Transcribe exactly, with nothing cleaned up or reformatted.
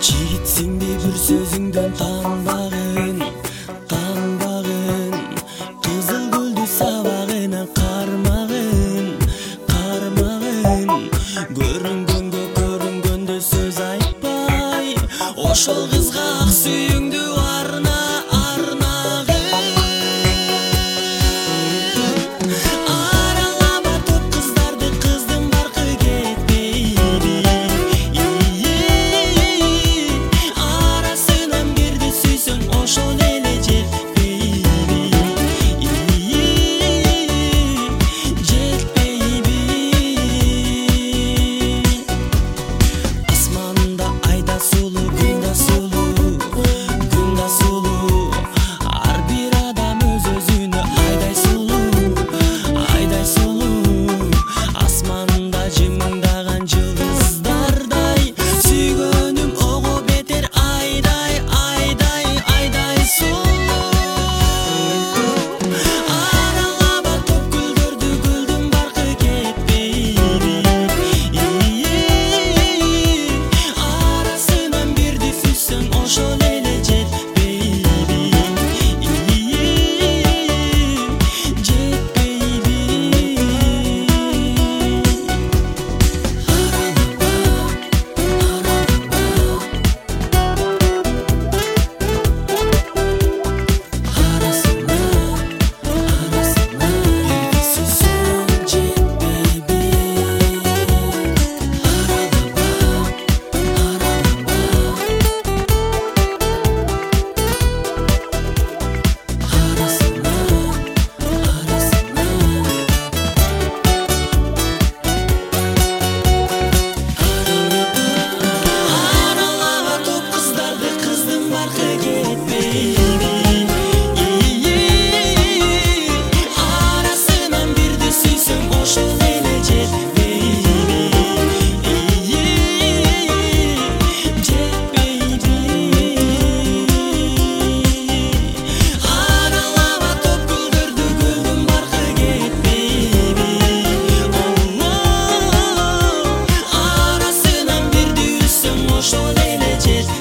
Жигитсиңди бир сөзүңдөн танбагын, танбагын. Кызыл гүлдү сабагынан кармагын, кармагын. Көрүнгөнгө көрүнгөндө сөз айтпай, ошол кызга ак сүйүңдү арна, арнагын. Аралама топ кыздарды, кыздын баркы кетпейди. Арасынан бирди сүйсөң, ошол эле жетпейби, жетпейби. Асманда айда сулуу, күн да сулуу, күн да сулуу. Ар бир адам өз өзүнө айдай сулуу, айдай сулуу. Асманда жымыңдаган жылдыздардай, сүйгөнүм ого бетер айдай, айдай, айдай сулуу. Аралама топ гүлдөрдү, гүлдүн баркы кетпейби. Арасынан бирди сүйсөң, ошол эле жетпейби, жетпейби. Аралама топ кыздарды, кыздын баркы кетпейби. Арасынан бирди сүйсөң, ошол эле жетпейби, жетпейби. Аралама топ гүлдөрдү, гүлдүн баркы кетпейби. Арасынан бирди үзсөң, ошол эле жетпейби.